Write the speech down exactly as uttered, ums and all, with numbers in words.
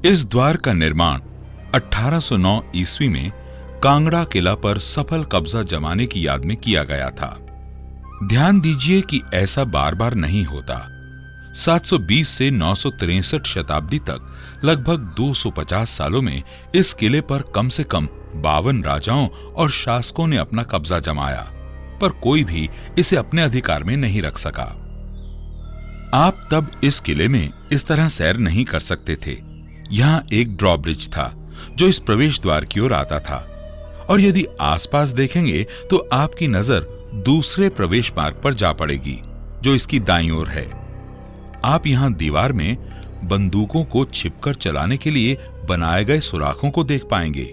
इस द्वार का निर्माण अठारह सौ नौ ईस्वी में कांगड़ा किला पर सफल कब्जा जमाने की याद में किया गया था। ध्यान दीजिए कि ऐसा बार बार नहीं होता। सात सौ बीस से नौ सौ तिरसठ शताब्दी तक लगभग दो सौ पचास सालों में इस किले पर कम से कम बावन राजाओं और शासकों ने अपना कब्जा जमाया, पर कोई भी इसे अपने अधिकार में नहीं रख सका। आप तब इस किले में इस तरह सैर नहीं कर सकते थे। यहां एक ड्रॉब्रिज था जो इस प्रवेश द्वार की ओर आता था, और यदि आसपास देखेंगे तो आपकी नजर दूसरे प्रवेश मार्ग पर जा पड़ेगी जो इसकी दाईं ओर है। आप यहां दीवार में बंदूकों को छिपकर चलाने के लिए बनाए गए सुराखों को देख पाएंगे।